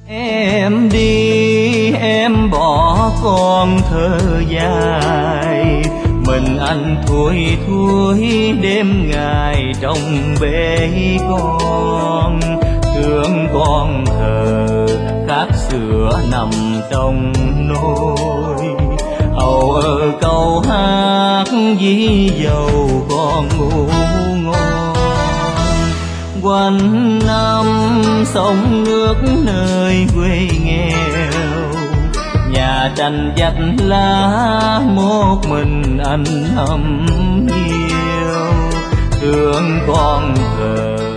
Em đi em bỏ con thơ dài, mình anh thui thui đêm ngày trong bể con. Thương con thờ khát sữa nằm trong nôi, hầu ở câu hát dí dầu con ngủ ngon. Quanh năm sông nước nơi quê nghèo, nhà tranh vách lá một mình anh thầm yêu. Thương con thờ